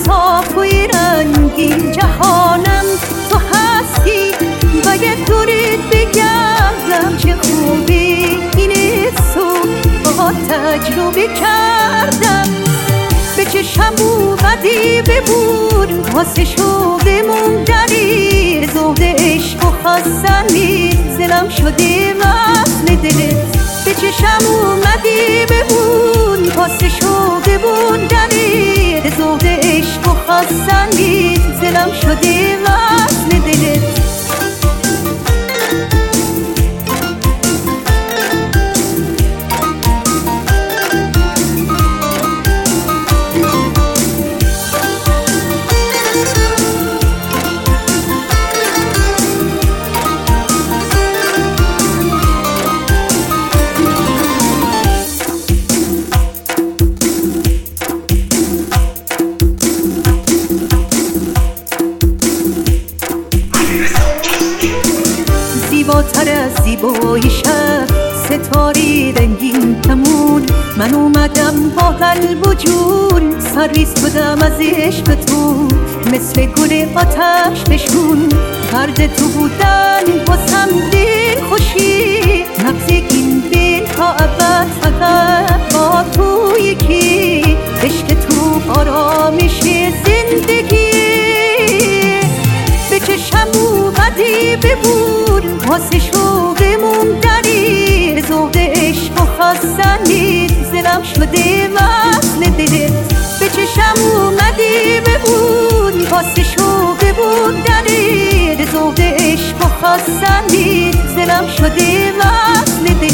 صافوی رنگین جهانم تو هستی. باید دورت بگردم چه خوبی این سو با تجربه کردم. به چشم اومدی ببون واسه شده موندنی، زهد عشق و خواستنی زلم شده وصل دلت. به چشم اومدی ببون واسه شده موندنی، زهد عشق و خواستنی زلم شده وصل دلت. زیباتر از زیبای شب ستاره رنگین کمون، من اومدم با قلب و جون سرویس بدم از عشق تو. مثل گل آتش بشون فرد تو بودن واسم دل خوشی، نبض این دل تا ابد فقط با تو یکی. عشق تو آرامش زندگی. به چشم اومدی ببون واسه شوق موندنی، زهد عشق و خواستنی زلم شده وصل دلت. به چشم اومدی ببون واسه شوق موندنی، زهد عشق و خواستنی زلم شده وصل دلت.